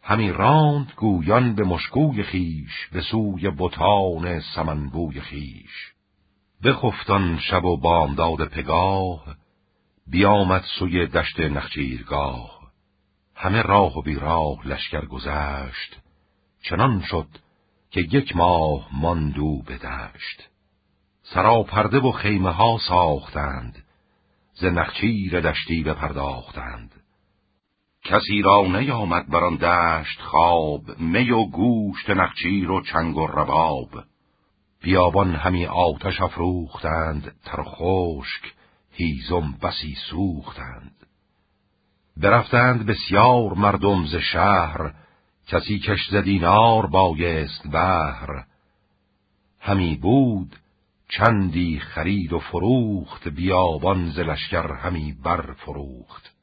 همی راند گویان به مشکوی خیش، به سوی بتان سمنبوی خیش. بخفتان شب و بامداد پگاه، بیامد سوی دشت نخچیرگاه. همه راه و بیراه لشکر گذشت، چنان شد که 1 ماه ماندو به دشت. سراپرده و خیمه ها ساختند، ز نخچیر دشتی بپرداختند. کسی را نیامد بر آن دشت خواب، می و گوشت نخچیر و چنگ و رباب. بیابان همی آتش افروختند، تر و خشک هیزم بسی سوختند. برفتند بسیار مردم ز شهر، کسی کش ز دینار بایست بهر. همی بود چندی خرید و فروخت، بیابان ز لشکر همی برفروخت.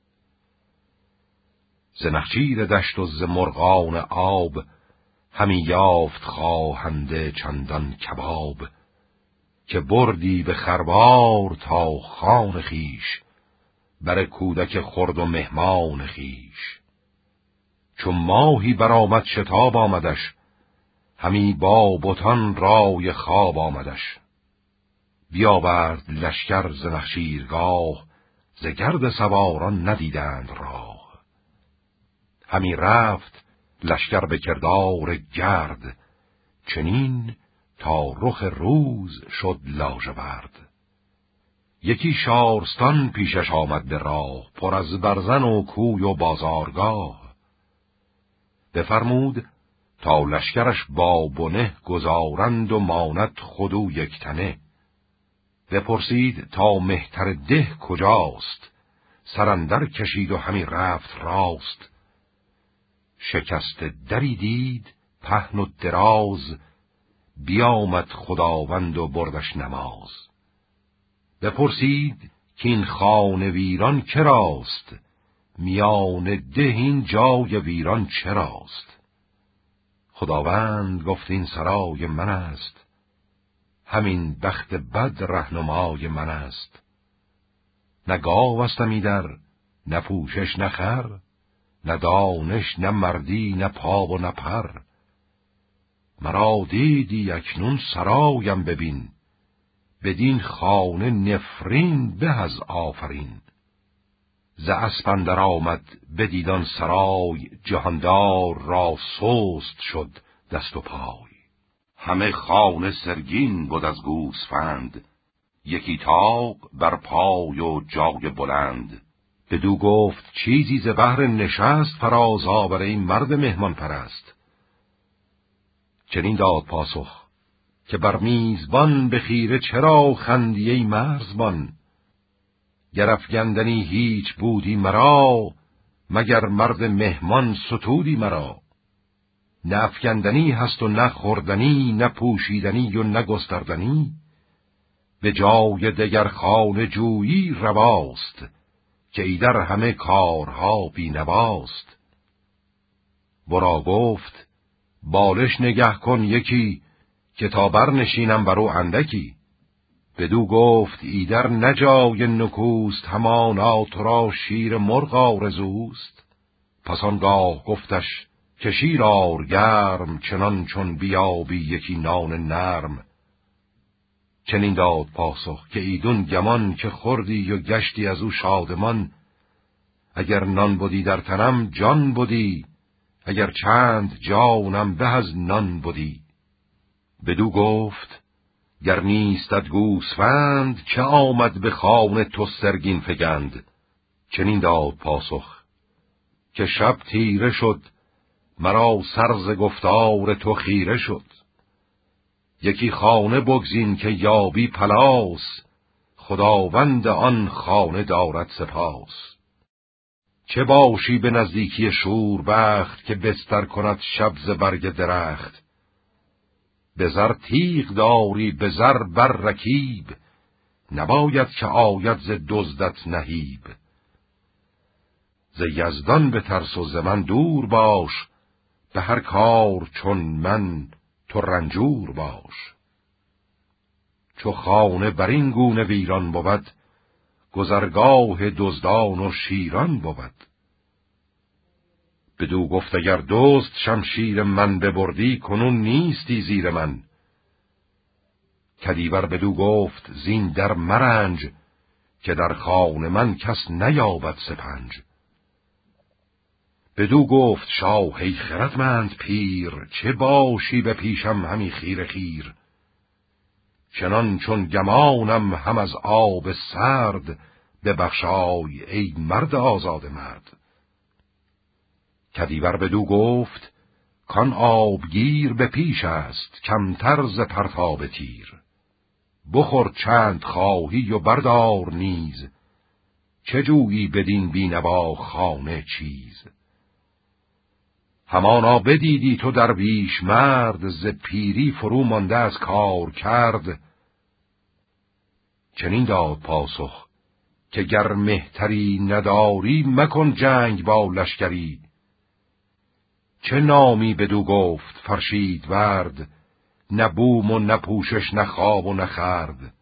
ز نخچیر دشت و ز مرغان آب، همی یافت خواهنده چندان کباب. که بردی به خروار تا خان خیش، بر کودک خرد و مهمان خیش. چون ماهی برآمد شتاب آمدش، همی با بتان رای خواب آمدش. بیاورد لشکر ز نخچیرگاه، ز گرد سواران ندیدند راه. همی رفت لشکر به کردار گرد، چنین تا رخ روز شد لاژورد. یکی شارستان پیشش آمد به راه، پر از برزن و کوی و بازارگاه. بفرمود تا لشکرش با بنه، گذارند و ماند خودو 1 تنه. بپرسید تا مهتر ده کجاست، سراندر کشید و همی رفت راست. شکست دری دید پهن و دراز، بیامد خداوند و بردش نماز. بپرسید که این خانه ویران کراست، میان ده این جای ویران چراست. خداوند گفت این سرای من است، همین بخت بد رهنمای من است. نه گاو استم ایدر، نه پوشش نه خر، نه دانش نه مردی نه پا و نه پر. مرا دیدی اکنون سرایم ببین، بدین خانه نفرین به از آفرین. ز اسپ اندر آمد بدیدان سرای، جهاندار را سست شد دست و پای. همه خانه سرگین بود از گوسفند، یکی طاق بر پای و جای بلند. بدو گفت چیزی ز بهر نشست فراز آور ای مرد مهمان پرست. چنین داد پاسخ که بر میزبان به خیره چرا خندی ای مرزبان. گر افگندنی هیچ بودی مرا، مگر مرد مهمان ستودی مرا. نه افگندنی هست و نه خوردنی، نه پوشیدنی و نه گستردنی. به جای دگر خانه جویی رواست، که ایدر همه کارها بینواست. ورا گفت بالش نگه کن یکی، که تا برنشینم برو اندکی. بدو گفت ایدر نجای نکوست، همانا تو را شیر مرغ آرزوست. پس آنگاه گفتش که شیر آر گرم، چنان چون بیابی یکی نان نرم. چنین داد پاسخ که ایدون گمان، که خوردی و گشتی از او شادمان. اگر نان بودی در تنم جان بودی، اگر چند جانم به از نان بودی. بدو گفت گر نیستد گوسفند، که آمد به خانه تو سرگین فگند. چنین داد پاسخ که شب تیره شد، مرا سرز گفتار تو خیره شد. یکی خانه بگزین که یابی پلاس، خداوند آن خانه دارد سپاس. چه باشی به نزدیکی شوربخت، که بستر کند شب ز برگ درخت. به زر تیغ داری به زر بر رکیب، نباید که آید ز دزدت نهیب. ز یزدان به ترس و ز من دور باش، به هر کار چون من تو رنجور باش. چو خانه بر این گونه ویران بود، گذرگاه دزدان و شیران بود. بدو گفت اگر دوست شمشیر من ببردی کنون نیستی زیر من. کدیور بدو گفت زین در مرنج که در خان من کس نیابد سپنج. بدو گفت شاه ای خردمند پیر چه باشی به پیشم همی خیر خیر. چنان چون گمانم هم از آب سرد ببخشای ای مرد آزاد مرد. کدیور بدو گفت کان آبگیر به پیش است کمتر ز پرتاب تیر. بخور چند خواهی و بردار نیز چه جویی بدین بینوا خانه چیز. همانا بدیدی تو درویش مرد ز پیری فرو مانده از کار کرد. چنین داد پاسخ که گر مهتری نداری مکن جنگ با لشکری. چه نامی بدو گفت فرشید ورد نه بوم و نه پوشش نه خواب و نه خورد.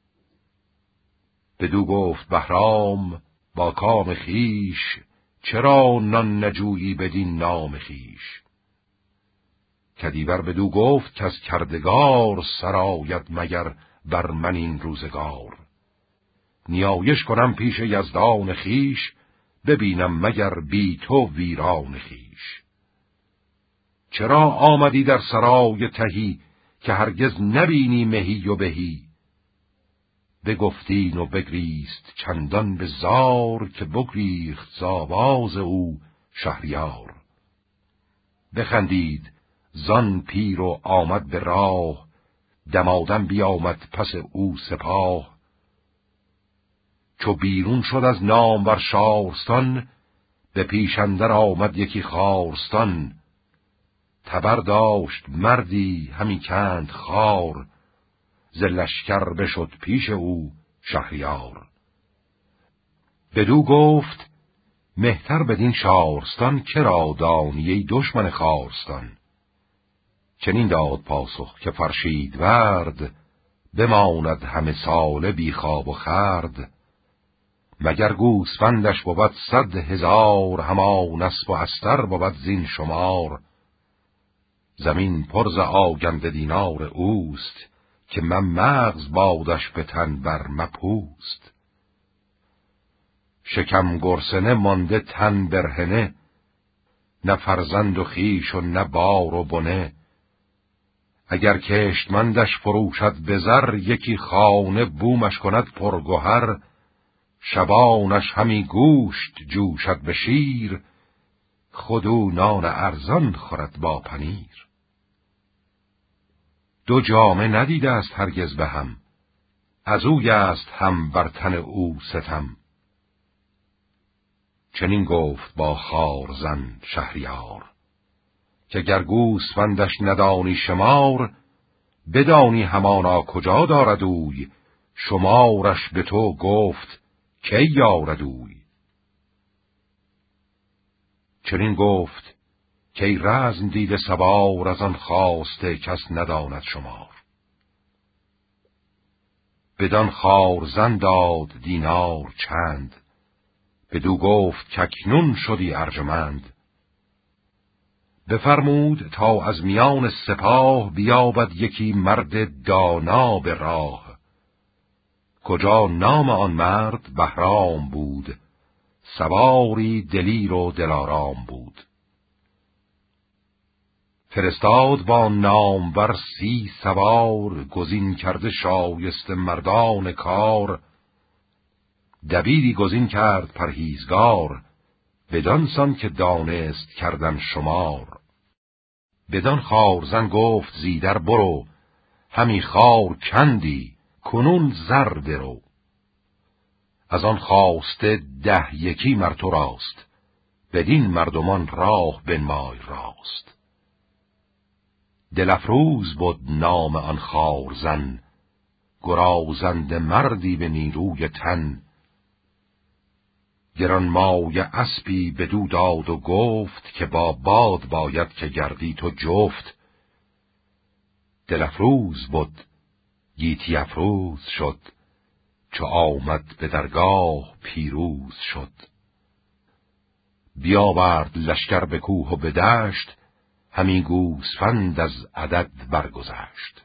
بدو گفت بهرام با کام خیش چرا نان نجویی بدین نام خیش. کدیور بدو گفت که از کردگار سرآید مگر بر من این روزگار. نیایش کنم پیش یزدان خیش ببینم مگر بی تو ویران خیش. چرا آمدی در سرای تهی که هرگز نبینی مهی و بهی. بگفتین و بگریست چندان به زار که بگریخت ز آواز او شهریار. بخندید زان پیر و آمد به راه دمادم بیامد پس او سپاه. چو بیرون شد از نامور شارستان به پیش اندر آمد یکی خارستان. تبر داشت مردی همی کند خار ز لشکر بشد پیش او شهریار. بدو گفت مهتر بدین شارستان کرا دانی ای دشمن خارستان. چنین داد پاسخ که فرشید ورد بماند همه ساله بی خواب و خورد. مگر گوسفندش بود 100,000 همان اسب و استر بود زین شمار. زمین پر ز آگنده دینار اوست که من مغز بادش به تن بر مپوست. شکم گرسنه مانده تن برهنه نه فرزند و خویش و نه بار و بنه. اگر کشتمندش فروشد به زر یکی خانه بومش کند پرگوهر. شبانش همی گوشت جوشد به شیر خودو نان ارزان خورد با پنیر. دو جامه ندیده است هرگز به هم از اوی است هم بر تن او ستم. چنین گفت با خارزن شهریار که گر گوسفندش ندانی شمار. بدانی همانا کجا دارد اوی شمارش به تو گفت کی یارد اوی. چنین گفت که ای رزم دیده سوار از آن خواسته کس نداند شمار. بدان خارزن داد دینار چند بدو گفت کاکنون شدی ارجمند. بفرمود تا از میان سپاه بیابد یکی مرد دانا به راه. کجا نام آن مرد بهرام بود سواری دلیر و دلارام بود. فرستاد با نامور 30 سوار گزین کرده شایسته مردان کار. دبیری گزین کرد پرهیزگار بدان سان که دانست کردن شمار. بدان خارزن گفت زیدر برو همی خار کندی کنون زر درو. از آن خواسته 10 یکی مر تو راست بدین مردمان راه بنمای راست. دلفروز بود نام آن خارزن گرازنده مردی به نیروی تن. گرانمایه اسبی بدو داد و گفت که با باد باید که گردی تو جفت. دلفروز بود گیتی افروز شد چو آمد به درگاه پیروز شد. بیاورد لشکر به کوه و به دشت، همین گوسفند از عدد برگذشت.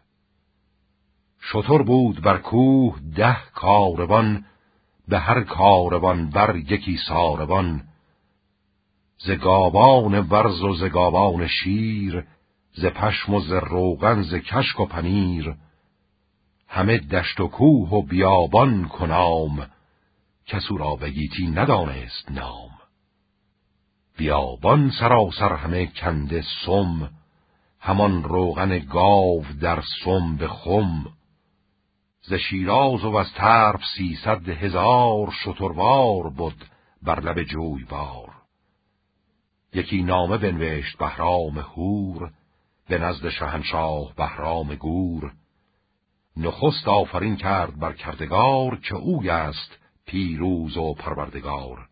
شتر بود بر کوه 10 کاروان، به هر کاروان بر یکی ساروان. ز گاوان ورز و ز گاوان شیر، ز پشم و ز روغن ز کشک و پنیر. همه دشت و کوه و بیابان کنام، کسو را به گیتی ندانست نام. بیابان سراسر همه کنده سم، همان روغن گاو در سم به خم. ز شیراز و از طرف 300,000 شتروار بود بر لب جویبار. یکی نامه بنوشت بهرام هور، به نزد شهنشاه بهرام گور. نخست آفرین کرد بر کردگار، که اوی است پیروز و پروردگار.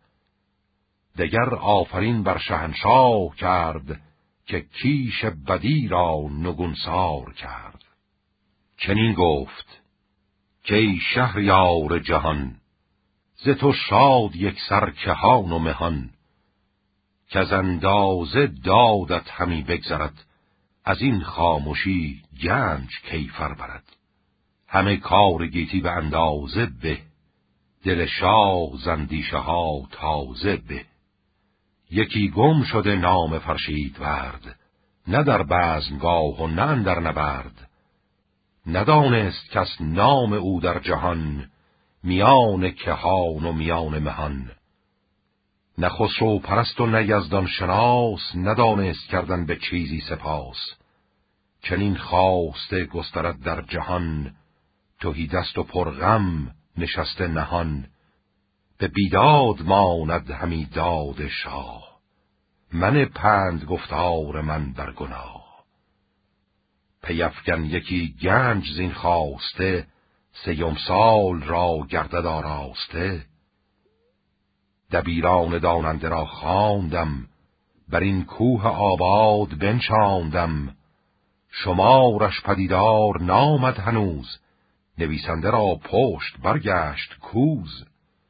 دگر آفرین بر شهنشاه کرد، که کیش بدی را نگونسار کرد. چنین گفت که ای شهریار جهان، ز تو شاد یک سر کهان و مهان. که از اندازه دادت همی بگذرد، از این خاموشی گنج کیفر برد. همه کار گیتی به اندازه به، دل شاه زندیشه ها تازه به. یکی گم شده نام فرشید ورد، نه در بزمگاه و نه اندر نبرد. ندانست کس نام او در جهان، میان کهان و میان مهان. نه خسرو پرست و نه یزدان شناس، ندانست کردن به چیزی سپاس. چنین خواسته گسترد در جهان، تهی دست و پرغم نشسته نهان. به بیداد ماند همی داد شاه، من پند گفتار من بر گناه. پیفگن یکی گنج زین خواسته، 3 سال را گردد آراسته. دبیران داننده را خواندم، بر این کوه آباد بنشاندم. شمارش پدیدار نامد هنوز، نویسنده را پشت برگشت کوز.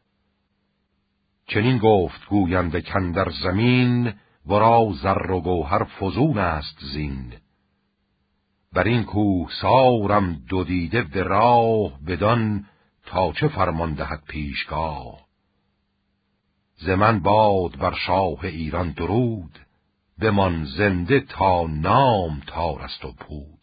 چنین گفت گوینده کاندر زمین، ورا زر و گوهر فزون است زین. بر این کوه سارم 2 دیده به راه، بدان تا چه فرمان دهد پیشگاه. ز من باد بر شاه ایران درود، بمان زنده تا نام تار است و پود.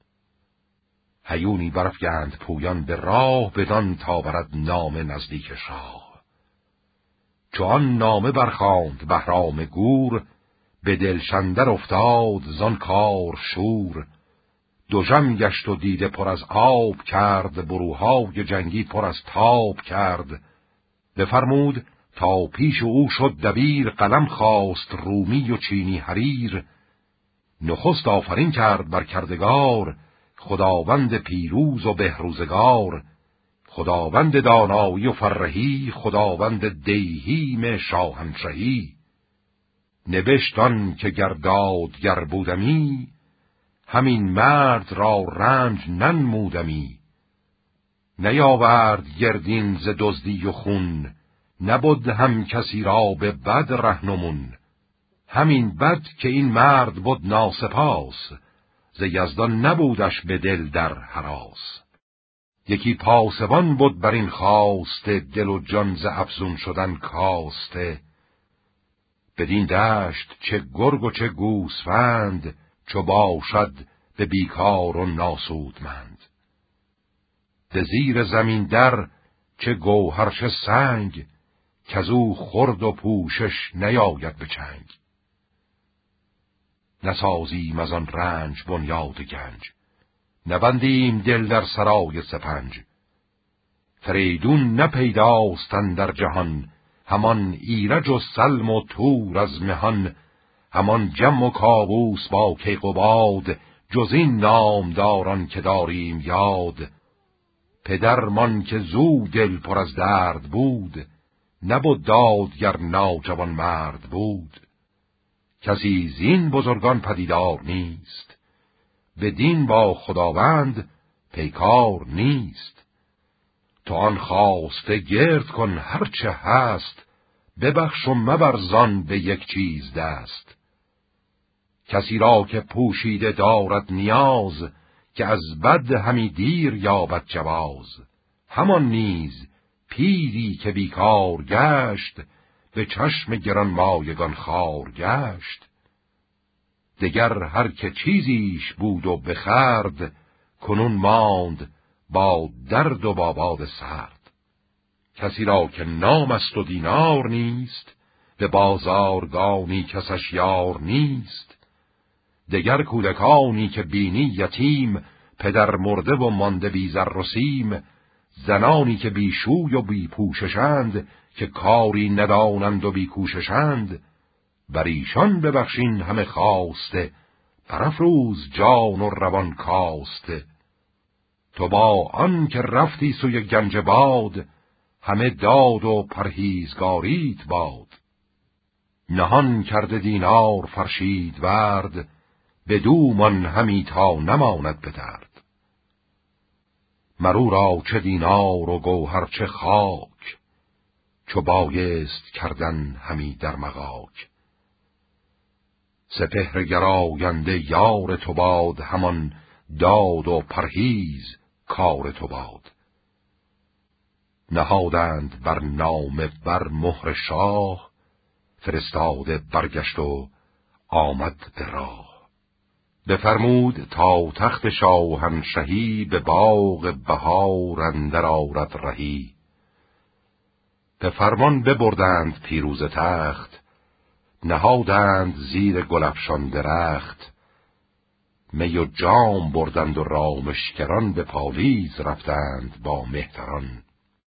هیونی برافگند پویان به راه، بدان تا برد نام نزدیک شاه. چون نامه برخواند بهرام گور، به دلشندر افتاد زان کار شور. دژم گشت و دیده پر از آب کرد، بروهای جنگی پر از تاب کرد. بفرمود تا پیش او شد دبیر، قلم خواست رومی و چینی حریر. نخست آفرین کرد بر کردگار، خداوند پیروز و بهروزگار. خداوند دانایی و فرهی، خداوند دیهیم شاهنشهی. نبشتان که گردادگر بودمی، همین مرد را رنج ننمودمی. نیاورد گردین ز دزدی و خون، نبود هم کسی را به بد رهنمون. همین بد که این مرد بود ناسپاس، ز یزدان نبودش به دل در هراس. یکی پاسبان بود بر این خواسته، دل و جان ز افزون شدن کاسته. بدین دشت چه گرگ و چه گوسفند، چو باشد به بیکار و ناسودمند. به زیر زمین در چه گوهر چه سنگ، کزو خرد و پوشش نیاید به چنگ. نسازیم از آن رنج بنیاد گنج، نبندیم دل در سرای سپنج. فریدون نپیداستن در جهان، همان ایرج و سلم و تور از مهان. همان جم و کاووس با کیقباد، جز این نامداران که داریم یاد. پدرمان که زو دل پر از درد بود، نبود دادگر ناجوان مرد بود. کسی زین بزرگان پدیدار نیست، به دین با خداوند پیکار نیست. تو آن خواسته گرد کن هرچه هست، ببخش و مبر زان به یک چیز دست. کسی را که پوشیده دارد نیاز، که از بد همی دیر یابد جواز. همان نیز پیری که بیکار گشت، به چشم گرانمایگان خوار گشت. دگر هر که چیزیش بود و بخرد، کنون ماند با درد و با باد سرد. کسی را که نام است و دینار نیست، به بازارگانی کسش یار نیست. دگر کودکانی که بینی یتیم، پدر مرده و مانده بی زر و سیم. زنانی که بی شوی و بی پوششند، که کاری ندانند و بی کوششند. بر ایشان ببخشین همه خواسته، برافروز جان و روان کاسته. تو با آن که رفتی سوی گنج باد، همه داد و پرهیزگاریت باد. نهان کرده دینار فرشید ورد، بدو من همی تا نماند به درد. مرو را چه دینار و گوهر چه خاک، چو بایست کردن همی در مغاک. سپهر گراینده یار تو باد، همان داد و پرهیز کار تو باد. نهادند بر نام بر مهر شاه، فرستاده برگشت و آمد به راه. بفرمود تا تخت شاهنشهی، به باغ بهار اندر آرد رهی. به فرمان ببردند پیروز تخت، نهادند زیر گلفشان درخت. می و جام بردند و رامشگران، به پالیز رفتند با مهتران.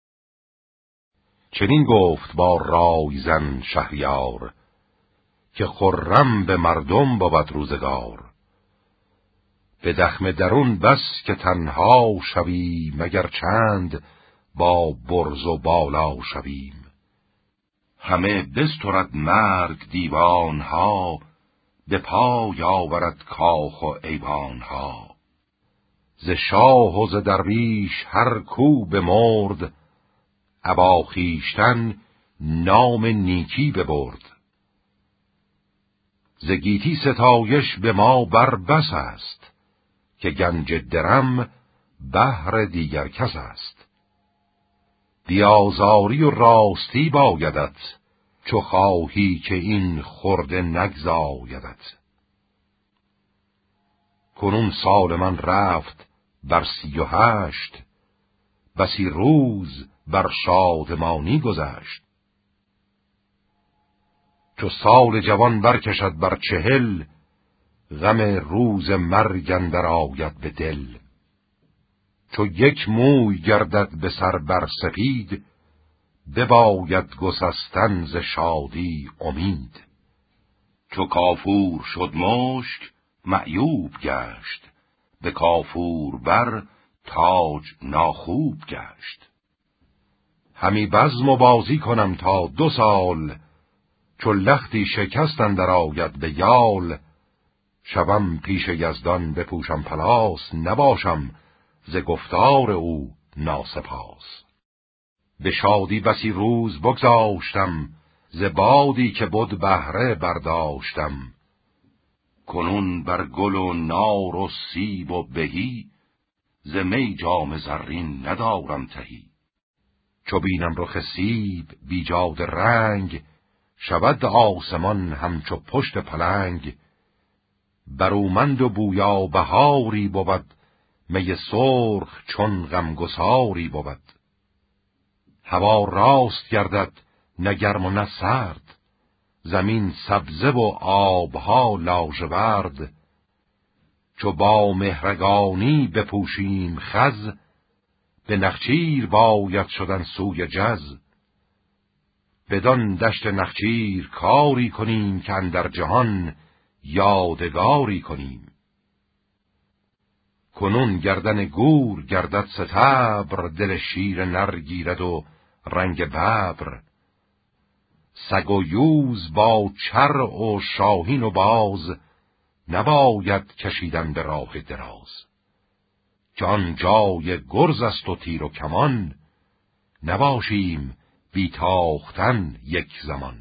چنین گفت با رایزن شهریار، که خرم به مردم بود روزگار. به دخم درون بس که تنها شویم، مگر چند با برز و بالا شویم. همه بسترد مرگ دیوانها، به پای آورد کاخ و ایوانها. ز شاه و ز درویش هر کو بمرد، ابا خویشتن نام نیکی ببرد. ز گیتی ستایش به ما بر بس است، که گنج درم بهر دیگر کس است. بیازاری و راستی بایدت، چو خواهی که این خرده نگزایدت. کنون سال من رفت بر 38، بسی روز بر شادمانی گذشت. چو سال جوان برکشد بر 40، غم روز مرگ اندر آید به دل. چو یک موی گردد به سر بر سپید، بباید گسستن ز شادی امید. چو کافور شد مشک معیوب گشت، به کافور بر تاج ناخوب گشت. همی بزم و بازی کنم تا 2 سال، چو لختی شکست اندر آید به یال. شوم پیش یزدان بپوشم پلاس، نباشم ز گفتار او ناسپاس. به شادی بسی روز بگذاشتم، ز بادی که بد بهره برداشتم. کنون بر گل و نار و سیب و بهی، ز می جام زرین ندارم تهی. چو بینم رخ سیب بیجاد رنگ، شود آسمان همچو پشت پلنگ. برومند و بویا بهاری بود، می سرخ چون غمگساری بود. هوا راست گردد نه گرم و نه سرد، زمین سبزه و آبها لاژورد. چو با مهرگانی بپوشیم خز، به نخچیر باید شدن سوی جز. بدان دشت نخچیر کاری کنیم، که اندر جهان یادگاری کنیم. کنون گردن گور گردد ستبر، دل شیر نر گیرد و رنگ ببر. سگ و یوز با چر و شاهین و باز، نباید کشیدن به راه دراز. که آن جای گرز است و تیر و کمان، نباشیم بی تاختن یک زمان.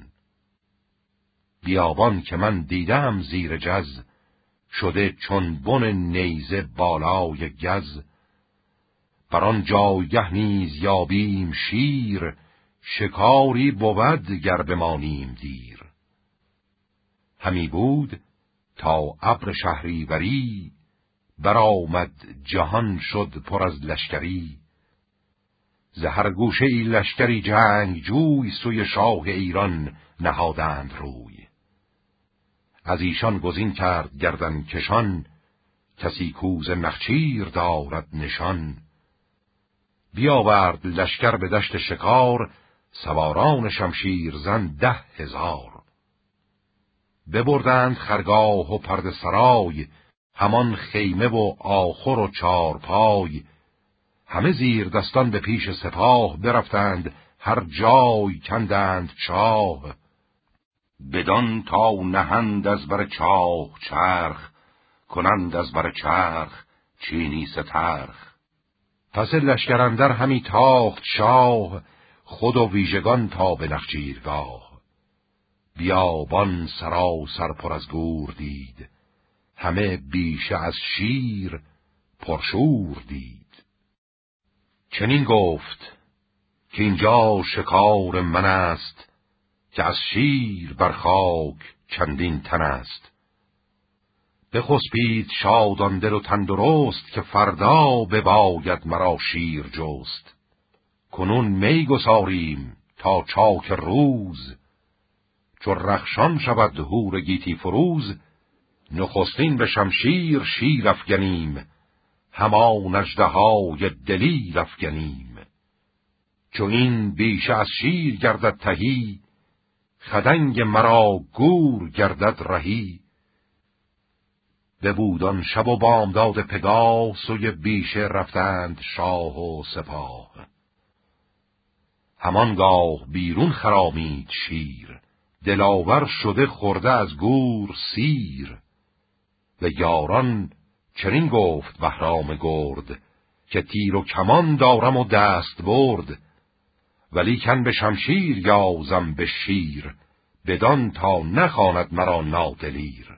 بیابان که من دیدم زیر جز، شده چون بن نیزه بالای گز. بر آن جایگه نیز یابیم شیر، شکاری بود گر بمانیم دیر. همی بود تا ابر شهریوری، برآمد جهان شد پر از لشکری. ز هر گوشه ای لشکری جنگ جوی، سوی شاه ایران نهادند روی. از ایشان گزین کرد گردن کشان، کسی کوز نخچیر دارد نشان. بیاورد لشکر به دشت شکار، سواران شمشیر زن 10,000. ببردند خرگاه و پرده سرای، همان خیمه و آخر و چارپای. همه زیر دستان به پیش سپاه، برفتند هر جای کندند چاه. بدان تا نهند از بر چاه چرخ، کنند از بر چرخ چینی سترخ. پس لشکر اندر همی تاخت شاه، خود و ویژگان تا به نخچیرگاه. بیابان سراسر پر از گور دید، همه بیشه از شیر پرشور دید. چنین گفت که اینجا شکار من است، که از شیر بر خاک چندین تن است. بخسبید شادان دل و تندرست، که فردا بباید مرا شیر جست. کنون می گساریم تا چاک روز، چو رخشان شود هور گیتی فروز. نخستین به شمشیر شیر افگنیم، همان اژدهای دلیر افگنیم. چو این بیشه از شیر گردد تهی، خدنگ مرا گور گردد رهی. ببودان شب و بامداد پگاه، سوی بیشه رفتند شاه و سپاه. همانگاه بیرون خرامید شیر، دلاور شده خورده از گور سیر. و یاران چنین گفت بهرام گرد، که تیر و کمان دارم و دست برد. ولیکن به شمشیر یازم به شیر، بدان تا نخواند مرا نادلیر.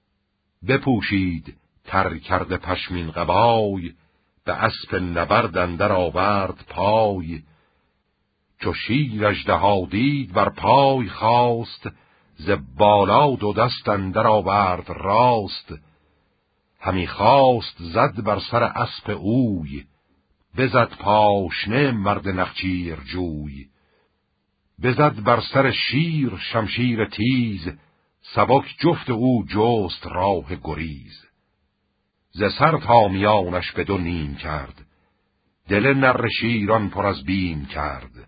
بپوشید تر کرده پشمین قبای، به اسپ نبرد اندر آورد پای. چو شیر اژدها دید بر پای خواست، ز بالا دو دست اندر آورد راست. همی خواست زد بر سر اسپ اوی، بزد پاشنه مرد نخچیر جوی. بزد بر سر شیر شمشیر تیز، سبک جفت او جست راه گریز. ز سر تا میانش به دو نیم کرد، دل نره شیران پر از بیم کرد.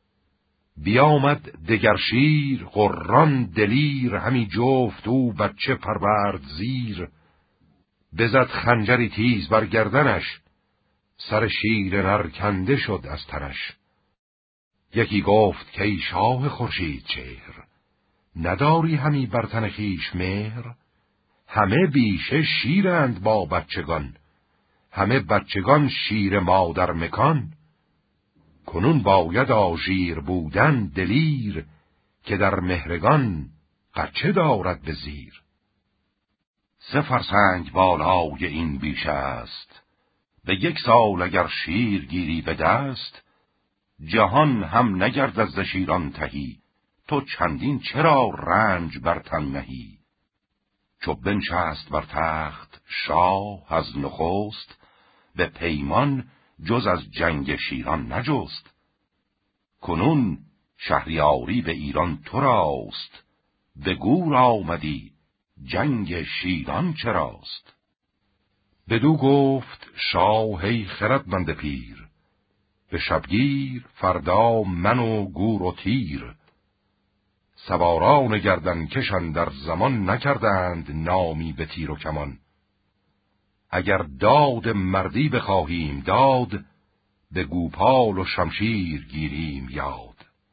بیامد دگر شیر غران دلیر، همی جفت او بچه پرورد زیر. بزد خنجری تیز بر گردنش، سر شیر نر کنده شد از تنش. یکی گفت که ای شاه خورشید چهر، نداری همی بر تن خویش مهر. همه بیشه شیرند با بچگان، همه بچگان شیر مادر مکان. کنون باید آژیر بودن دلیر، که در مهرگان بچه دارد به زیر. 3 فرسنگ بالای این بیشه است، به 1 سال اگر شیر گیری به دست. جهان هم نگردد ز شیران تهی، تو چندین چرا رنج بر تن نهی. چو بنشست بر تخت شاه از نخست، به پیمان جز از جنگ شیران نجست. کنون شهریاری به ایران تو راست، به گور آمدی جنگ شیران چراست. بدو گفت شاه ای خردمند پیر، به شبگیر فردا من و گور و تیر. سواران گردن کشان در زمان، نکردند نامی به تیر و کمان. اگر داد مردی بخواهیم داد، به گوپال و شمشیر گیریم یاد.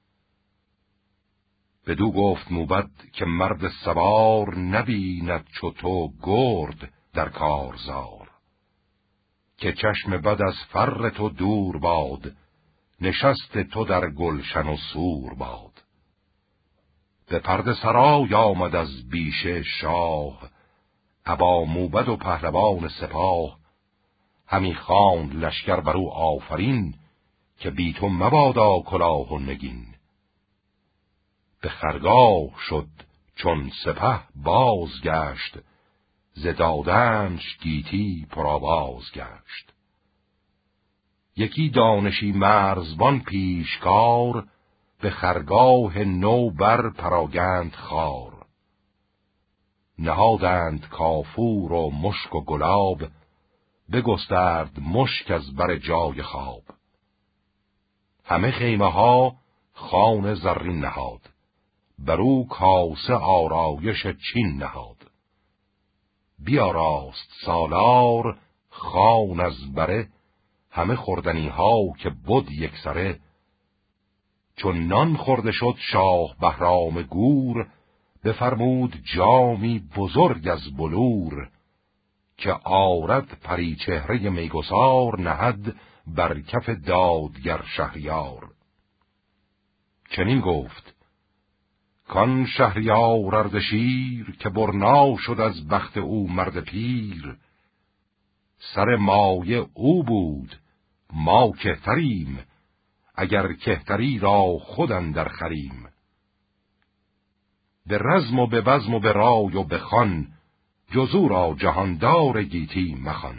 بدو گفت موبد که مرد سوار، نبیند چو تو گرد در کارزار. که چشم بد از فر تو دور باد، نشست تو در گلشن و سور باد. به پرده سرای آمد از بیشه شاه، ابا موبد و پهلوان سپاه. همی خواند لشکر بر او آفرین، که بی تو مبادا کلاه و نگین. به خرگاه شد چون سپه بازگشت، ز دادنش گیتی پرآواز گشت. یکی دانشی مرزبان پیشکار، به خرگاه نو بر پراگند خار. نهادند کافور و مشک و گلاب، بگسترد مشک از بر جای خواب. همه خیمه ها خوان زرین نهاد، برو کاسه آرایش چین نهاد. بیاراست سالار خوان از بره، همه خوردنی ها که بد یک سره. چون نان خورده شد شاه بهرام گور، بفرمود جامی بزرگ از بلور. که آرد پری چهره میگسار، نهد بر کف دادگر شهریار. چنین گفت کان شهریار اردشیر، که برنا شد از بخت او مرد پیر. سر مایه او بود ما کهتریم، اگر کهتری را خود اندر خریم. به رزم و به بزم و به رای و به خوان، جزو را جهاندار گیتی مخوان.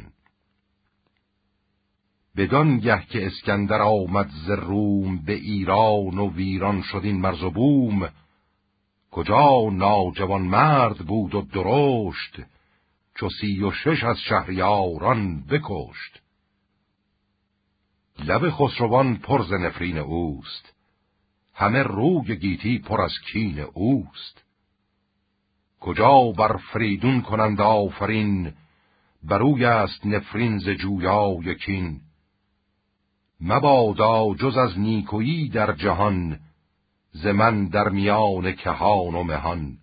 بدان گه که اسکندر آمد ز روم، به ایران و ویران شد این مرز و بوم. کجا ناجوان مرد بود و درشت، چو 36 از شهریاران بکشت. لب خسروان پر ز نفرین اوست، همه روی گیتی پر از کین اوست. کجا بر فریدون کنند آفرین، بروی است نفرین ز جویای کین. مبادا جز از نیکویی در جهان، ز من در میان کهان و مهان.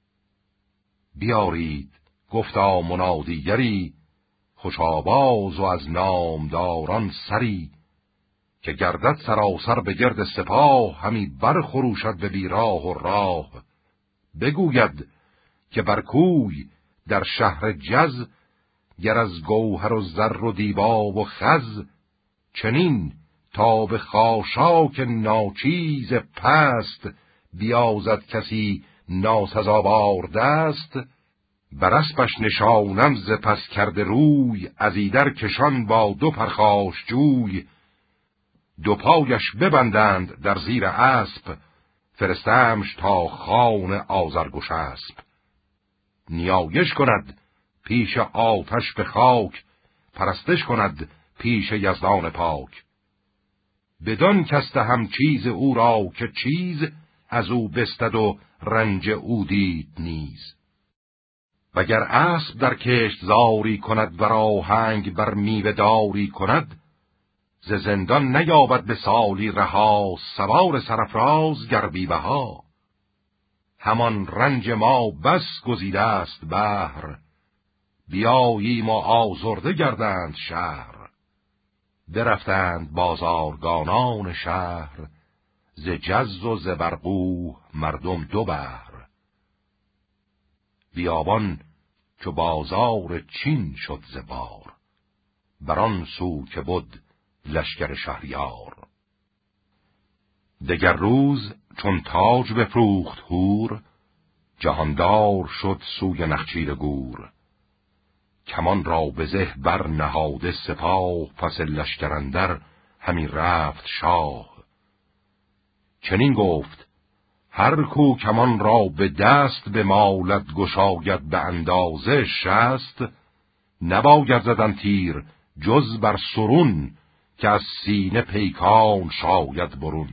بیارید گفتا منادیگری، خوش آواز و از نامداران سری. که گردد سراسر به گرد سپاه، همی برخروشد به بیراه و راه. بگوید که بر کوی در شهر جز، گر از گوهر و زر و دیبا و خز. چنین تا به خاشاک ناچیز پست، بیازد کسی ناسزاوار دست. بر اسپش نشانم ز پس کرده روی، از ایدر کشان با 2 پرخاش جوی. 2 پایش ببندند در زیر اسب، فرستمش تا خان آذرگشسب. نیایش کند پیش آتش به خاک، پرستش کند پیش یزدان پاک. بدان کس هم چیز او را که چیز، از او بستد و رنج او دید نیز. وگر اسب در کشت زاری کند، و راهنگ بر میوه داری کند. ز زندان نیابد به سالی رها، سوار سرفراز گر بی بها. همان رنج ما بس گزیده است بهر، بیاییم و آزرده گردند شهر. برفتند بازارگانان شهر، ز جز و ز برقوه مردم 2 بهر. بیابان چو بازار چین شد ز بار، بران سو که بود لشکر شهریار. دگر روز چون تاج بفروخت هور، جهاندار شد سوی نخچیر گور. کمان را به زه بر نهاده سپاه، پس لشکر اندر همی رفت شاه. چنین گفت هر کو کمان را به دست، به مالت گشاید به اندازه 60. نباید زدن تیر جز بر سرون، که از سینه پیکان شاید برون.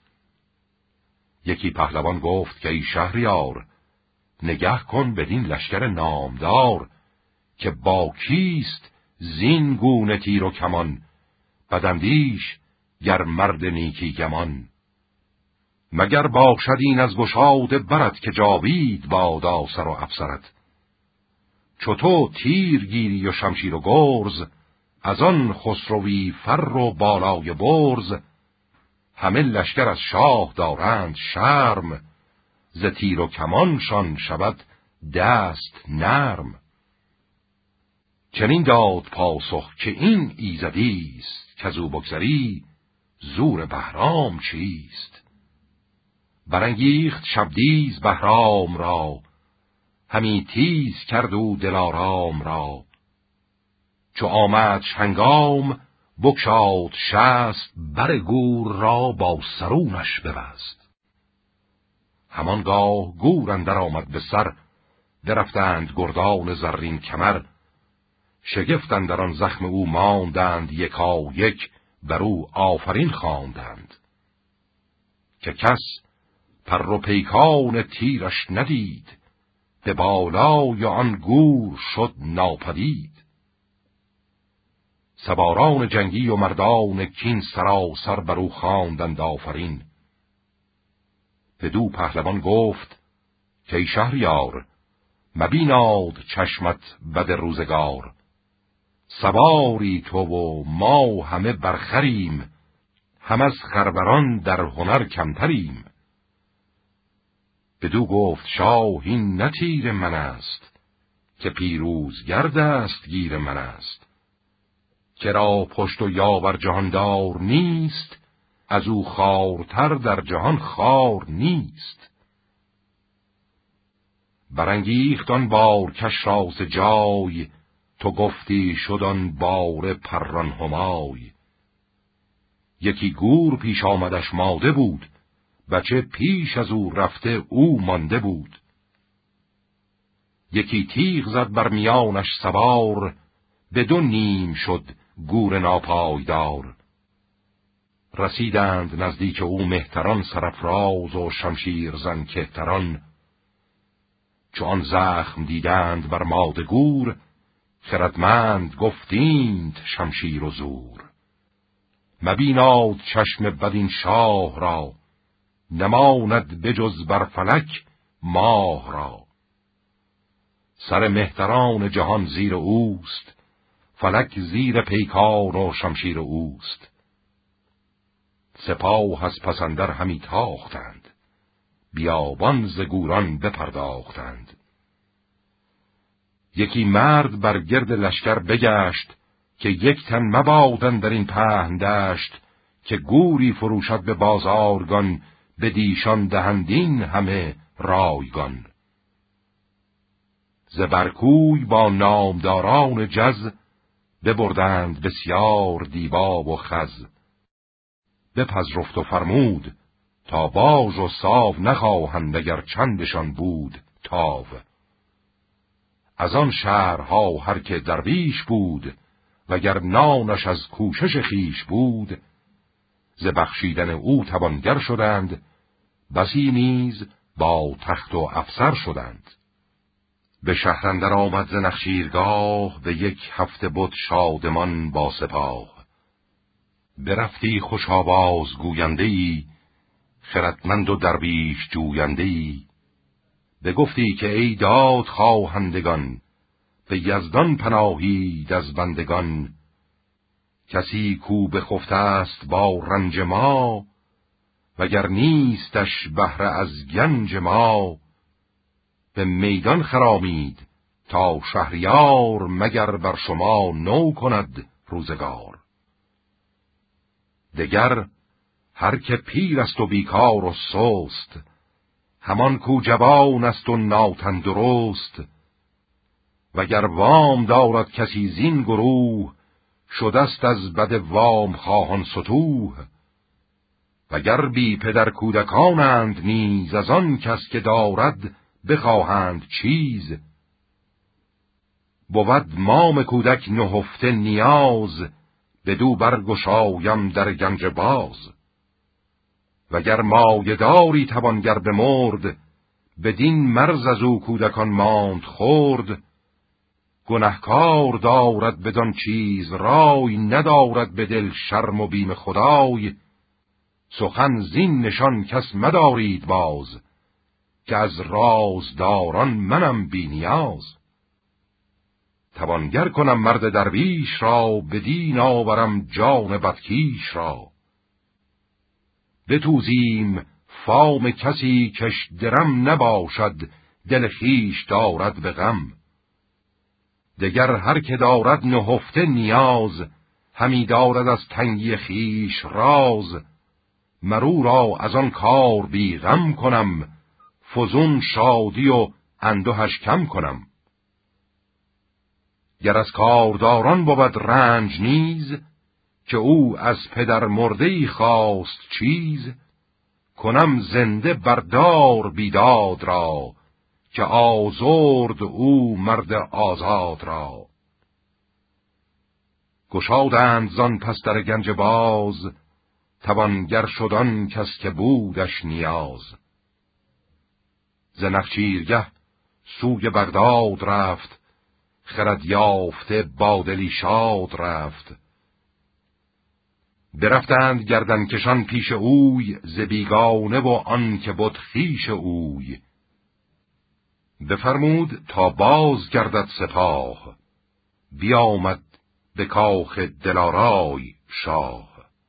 یکی پهلوان گفت که ای شهریار، نگه کن بدین لشکر نامدار. که با کیست زین گونه تیر و کمان، بداندیش گر مرد نیکی گمان. مگر باشد این از گشاده برت، که جاوید بادا سر و افسرت. چو تو تیر گیری و شمشیر و گرز، از آن خسروی فر و بالای برز. همه لشکر از شاه دارند شرم، ز تیر و کمانشان شود دست نرم. چنین داد پاسخ که این ایزدیست، کزو بگذری زور بهرام چیست. برانگیخت شبدیز بهرام را، همی تیز کرد او دلارام را. چو آمد هنگام بگشاد شست، بر گور را با سرونش ببست. همانگاه گور اندر آمد به سر، درفتند گردان زرین کمر. شگفت اندر آن زخم او ماندند، یکا یک بر او آفرین خواندند. که کس پر و پیکان تیرش ندید، به بالای آن گور شد ناپدید. سواران جنگی و مردان کین، سراسر بر او خواندند آفرین. بدو پهلوان گفت که ای شهریار، مبیناد چشمت بد روزگار. سواری تو و ما همه برخریم، هم از خروران در هنر کمتریم. بدو گفت شاه این نه تیر من است، که پیروزگرد است گیر من است. چرا پشت و یاور جهاندار نیست، از او خوارتر در جهان خوار نیست. برانگیخت آن بارکش را ز جای، تو گفتی شد آن باره پران همای. یکی گور پیش آمدش ماده بود، بچه پیش از او رفته او مانده بود. یکی تیغ زد بر میانش سوار، به دو نیم شد گور ناپایدار. رسیدند نزدیک او مهتران، سرافراز و شمشیر زن کهتران. چو آن زخم دیدند بر ماده گور، خردمند گفتیند شمشیر و زور. مبیناد چشم بد این شاه را، نماند بجز بر فلک ماه را. سر مهتران جهان زیر اوست، فلک زیر پیکار و شمشیر اوست. سپاه از پسندر همی تاختند، بیابان ز گوران بپرداختند. یکی مرد بر گرد لشکر بگشت، که یک تن مبادن در این پهن دشت. که گوری فروشد به بازارگان، به دیشان دهندین همه رایگان. ز برکوی با نامداران جز، ببردند بسیار دیبا و خز. بپذرفت و فرمود تا باژ و ساو، نخواهند اگر چندشان بود تاو. از آن شهرها هر که درویش بود، وگر نانش از کوشش خیش بود. ز بخشیدن او توانگر شدند، بسی نیز با تخت و افسر شدند. به شهر اندر آمد ز نخچیرگاه، به یک هفته بد شادمان با سپاه. برفتی خوش آواز گوینده‌ای، خردمند و درویش جوینده‌ای. بگفتی که ای داد خواهندگان، به یزدان پناهید از بندگان. کسی کو بخفته است با رنج ما، وگر نیستش بهره از گنج ما. به میدان خرامید تا شهریار، مگر بر شما نو کند روزگار. دگر هر که پیر است و بیکار و سست، همان کو جوان است و ناتندرست. وگر وام دارد کسی زین گروه، شدست از بد وام خواهان ستوه. وگر بی پدر کودکانند نیز، از آن کس که دارد بخواهند چیز. بود مام کودک نهفته نیاز، بدو برگشایم در گنج باز. وگر مایه داری توانگر بمرد، بدین مرز از او کودکان ماند خورد. گنهکار دارد بدان چیز رای، ندارد به دل شرم و بیم خدای. سخن زین نشان کس مدارید باز، که از رازداران منم بی نیاز. توانگر کنم مرد درویش را، بدین آورم جان بدکیش را. بتوزیم فام کسی کش درم نباشد، دل خویش دارد به غم. دگر هر که دارد نهفته نیاز، همی دارد از تنگی خویش راز. مرو را از آن کار بی غم کنم، فزون شادی و اندوهش کم کنم. گر از کارداران بود رنج نیز، که او از پدر مرده‌ای خواست چیز. کنم زنده بردار بیداد را، که آزرد او مرد آزاد را. گشادند زان پس در گنج باز، توانگر شدان کس که بودش نیاز. ز نخچیرگه سوی بغداد رفت، خرد یافته با دلی شاد رفت. برفتند گردنکشان پیش اوی، ز بیگانه و آن که بد خویش اوی. بفرمود تا باز گردد سپاه، بیامد به کاخ دلارای شاه.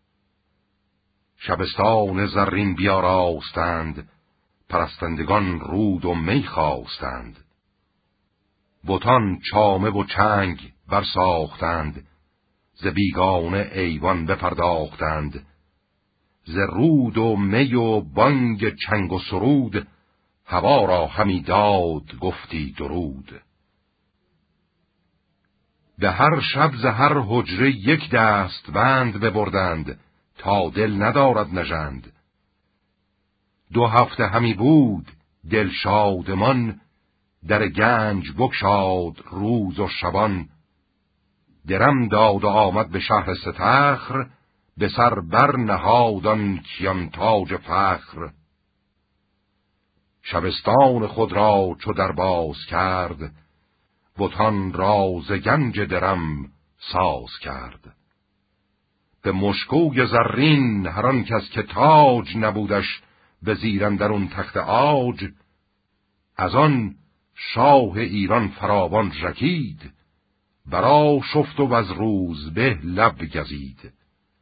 شبستان زرین بیاراستند، پرستندگان رود و می خواستند. بتان چامه و چنگ برساختند، ز بیگانه ایوان بپرداختند. ز رود و می و بانگ چنگ و سرود، هوا را همی داد گفتی درود. به هر شب ز هر حجره یک دست بند ببردند، تا دل ندارد نژند. 2 هفته همی بود دل شادمان، در گنج بگشاد روز و شبان. درم داد و آمد به شهر ستخر، به سر بر نهادان کیان تاج فخر. شبستان خود را چو در باز کرد، بتان را ز گنج درم ساز کرد. به مشکوی زرین هر آن کس که تاج نبودش، به زیر اندرون تخت عاج. از آن شاه ایران فراوان ژکید، برا شفت و از روز به لب گزید.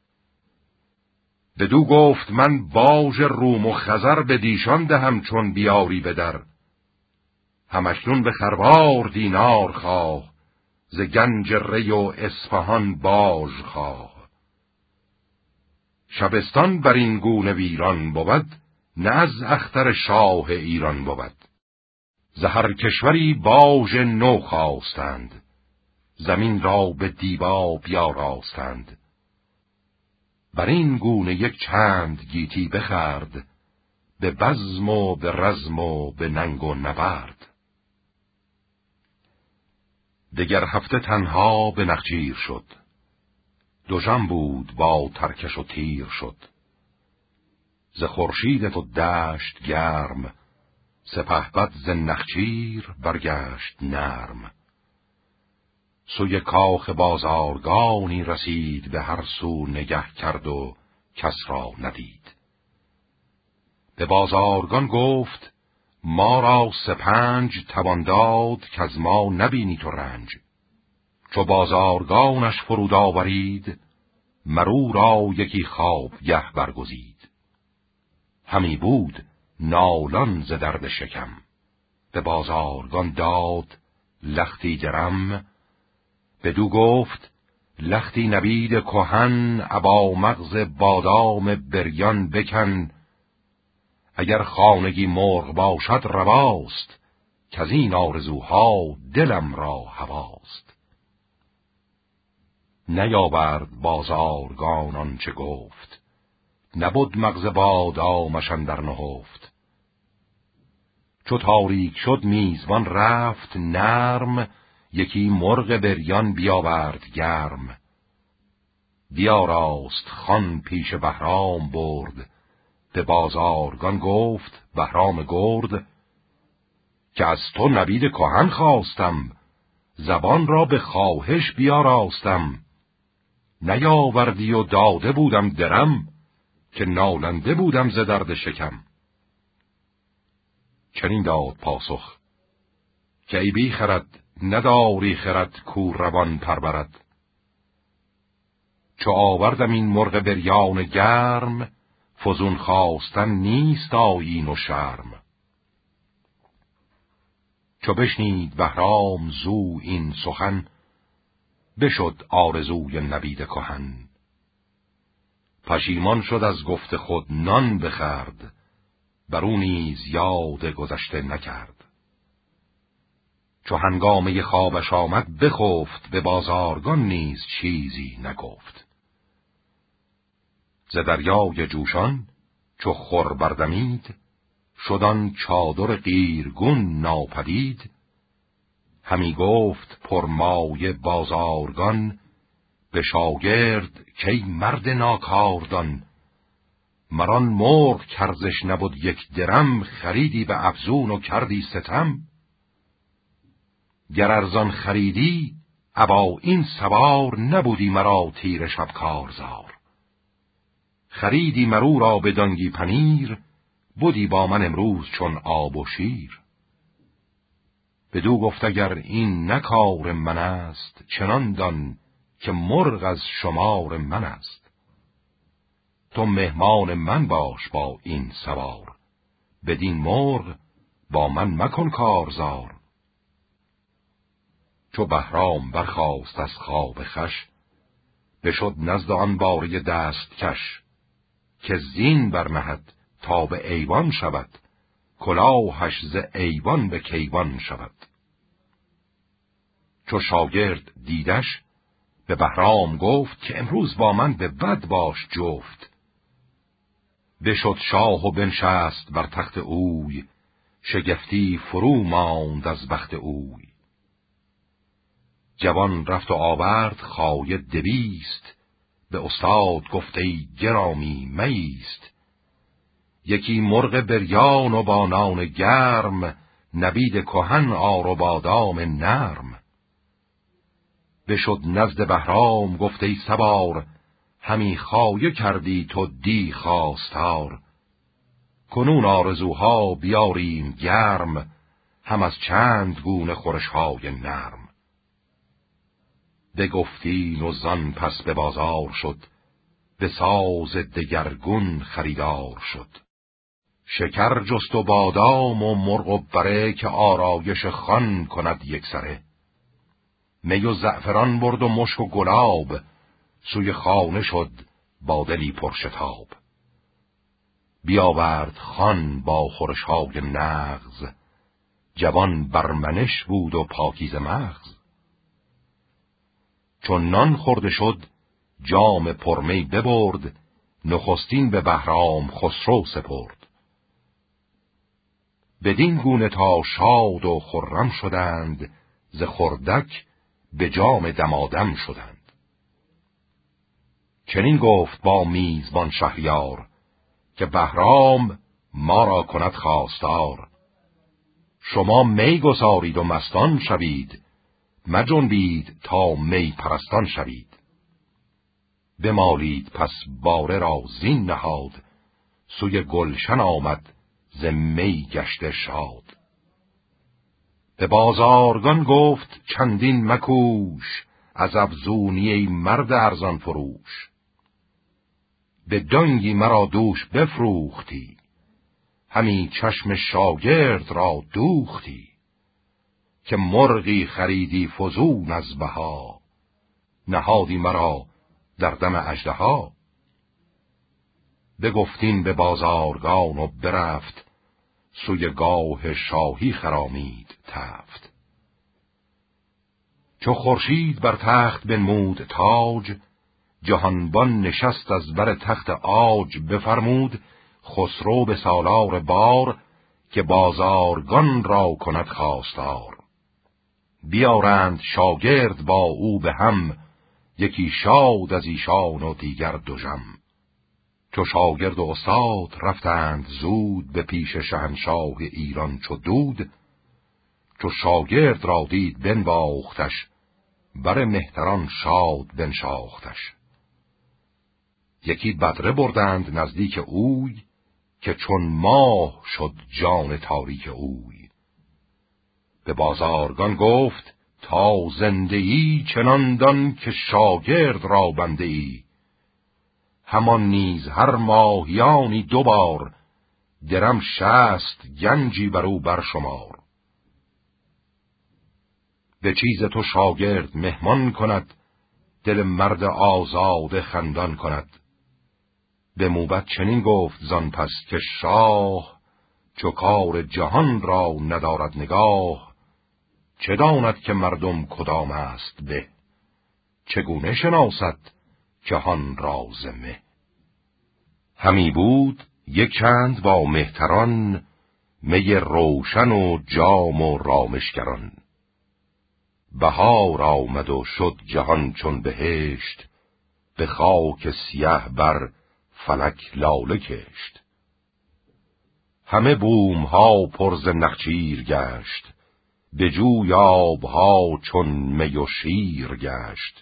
بدو گفت من باژ روم و خزر، به دیشان دهم چون بیاری بدر. همکنون به خروار دینار خواه، ز گنج ری و اصفهان باژ خواه. شبستان بر این گونه ویران بود، نه از اختر شاه ایران بود. ز هر کشوری باژ نو خواستند، زمین را به دیبا بیاراستند. بر این گونه یک چند گیتی بخرد، به بزم و به رزم و به ننگ و نبرد. دگر هفته تنها به نخچیر شد، دژم بود با ترکش و تیر شد. ز خورشید تو دشت گرم، سپهبد ز نخچیر برگشت نرم. سوی کاخ بازارگانی رسید، به هر سو نگه کرد و کس را ندید. به بازارگان گفت ما را 5 توان داد، که از ما نبینی تو رنج. چو بازارگانش فرود آورید، مرو را یکی خوابگه برگزید. همی بود نالان ز درد شکم، به بازارگان داد لختی درم. بدو گفت لختی نبید کهن، ابا مغز بادام بریان بکن. اگر خانگی مرغ باشد رواست، کز این آرزوها دلم را هواست. نیاورد بازارگان آنچه گفت، نبود مغز بادامش اندر نهفت. چو تاریک شد میزبان رفت نرم، یکی مرغ بریان بیاورد گرم. بیاراست خوان پیش بهرام برد، به بازارگان گفت بهرام گرد. که از تو نبید کهن خواستم، زبان را به خواهش بیاراستم. نیاوردی و داده بودم درم، که نالنده بودم ز درد شکم. چنین داد پاسخ که ای بی خرد، نداری خرد کو روان پرورد. چو آوردم این مرغ بریان گرم، فزون خواستن نیست آیین و شرم. چو بشنید بهرام زو این سخن، بشد آرزوی نبیذ کهن. پشیمان شد از گفت خود نان بخورد، بر او نیز یاد گذشته نکرد. چو هنگامه خوابش آمد بخفت، به بازارگان نیز چیزی نگفت. ز دریای جوشان چو خور بردمید، شدان چادر قیرگون ناپدید. همی گفت پرمایه بازارگان، به شاگرد کی مرد ناکاردان. مران مرغ کرزش نبود یک درم، خریدی به افزون و کردی ستم. گر ارزان خریدی ابا این سوار، نبودی مرا تیر شب کارزار. خریدی مرو را به دانگی پنیر، بودی با من امروز چون آب و شیر. بدو گفت اگر این نه کار من است، چنان دان که مرغ از شمار من است. تو مهمان من باش با این سوار، بدین مرغ با من مکن کارزار. چو بهرام برخاست از خواب خوش، بشد نزد آن باره دست کش. که زین برنهد تا به ایوان شود، کلاهش ز ایوان به کیوان شود. چو شاگرد دیدش به بهرام گفت، که امروز با من به بد باش جفت. بشد شاه و بنشست بر تخت اوی، شگفتی فرو ماند از بخت اوی. جوان رفت و آورد خایه 200، به استاد گفت ای گرامی مایست. یکی مرغ بریان و با نان گرم، نبید کهن آر و بادام نرم. بشد نزد بهرام گفت ای سوار، همی خایه کردی تو دی خواستار. کنون آرزوها بیاریم گرم، هم از چند گونه خورشهای نرم. بگفتین و زان پس به بازار شد، به ساز دگرگون خریدار شد. شکر جست و بادام و مرغ و بره، که آرایش خان کند یکسره. می و زعفران برد و مشک و گلاب، سوی خانه شد با دلی پرشتاب. بیاورد خان با خورشهای نغز، جوان برمنش بود و پاکیزه مغز. چون نان خورده شد جام پرمی ببرد، نخستین به بهرام خسرو سپرد. بدین گونه تا شاد و خرم شدند، ز خردک به جام دمادم شدند. چنین گفت با میزبان شهریار، که بهرام ما را کند خواستار. شما می گسارید و مستان شوید، مجنبید تا می پرستان شوید. بمالید پس باره را زین نهاد، سوی گلشن آمد ز می گشته شاد. به بازارگان گفت چندین مکوش، از افزونی ای مرد ارزان فروش. به دانگی مرا دوش بفروختی، همی چشم شاگرد را دوختی. که مرغی خریدی فزون از بها، نهادی مرا در دم اژدها. بگفتین به بازارگان و برفت، سوی گاه شاهی خرامید تفت. چو خورشید بر تخت بنمود تاج، جهانبان نشست از بر تخت عاج. بفرمود خسرو به سالار بار، که بازارگان را کند خواستار. بیارند شاگرد با او به هم، یکی شاد از ایشان و دیگر دژم. چو شاگرد و استاد رفتند زود، به پیش شهنشاه ایران چو دود. چو شاگرد را دید بنواختش، بر مهتران شاد بنشاختش. یکی بدره بردند نزدیک اوی، که چون ماه شد جان تاریک اوی. به بازارگان گفت تا زنده ای، چنان دان که شاگرد را بنده ای. همان نیز هر ماهیانی 2 بار، درم 60 گنجی برو برشمار. به چیز تو شاگرد مهمان کند، دل مرد آزاد خندان کند. به موبد چنین گفت زان پس که شاه، چو کار جهان را ندارد نگاه. چه داند که مردم کدام است به، چگونه شناسد جهان راز مه. همی بود یک چند با مهتران، می روشن و جام و رامشگران. بهار آمد و شد جهان چون بهشت، به خاک سیه بر فلک لاله کشت. همه بوم ها پر ز نخچیر گشت، به جوی آبها چون می و شیر گشت.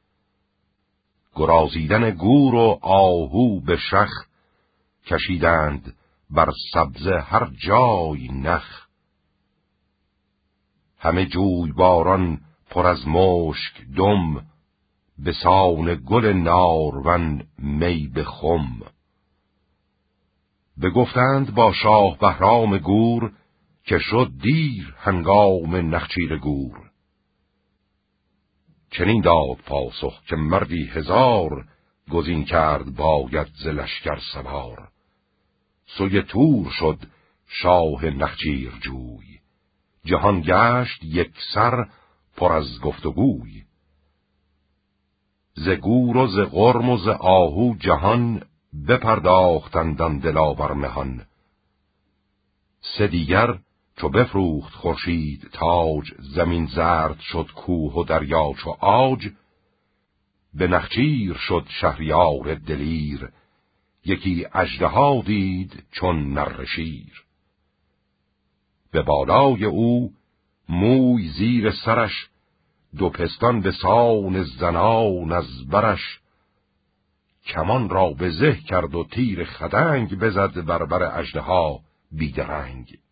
گرازیدن گور و آهو به شخ، کشیدند بر سبزه هر جای نخ. همه جوی باران پر از مشک دم، به سان گل نارون می به خم. بگفتند با شاه بهرام گور، که شد دیر هنگام نخچیر گور. چنین داد پاسخ که مردی 1000، گزین کرد باید ز لشکر سوار. سوی تور شد شاه نخچیر جوی، جهان گشت یک سر پر از گفت و گوی. ز گور و ز غرم و ز آهو جهان، بپرداختند آن دلاور مهان. 3 دیگر چو بفروخت خورشید تاج، زمین زرد شد کوه و دریا چو عاج. به نخچیر شد شهریار دلیر، یکی اژدها دید چون نره شیر. به بالای او موی زیر سرش، 2 پستان به سان زنان از برش. کمان را به زه کرد و تیر خدنگ، بزد بر بر اژدها بیدرنگ.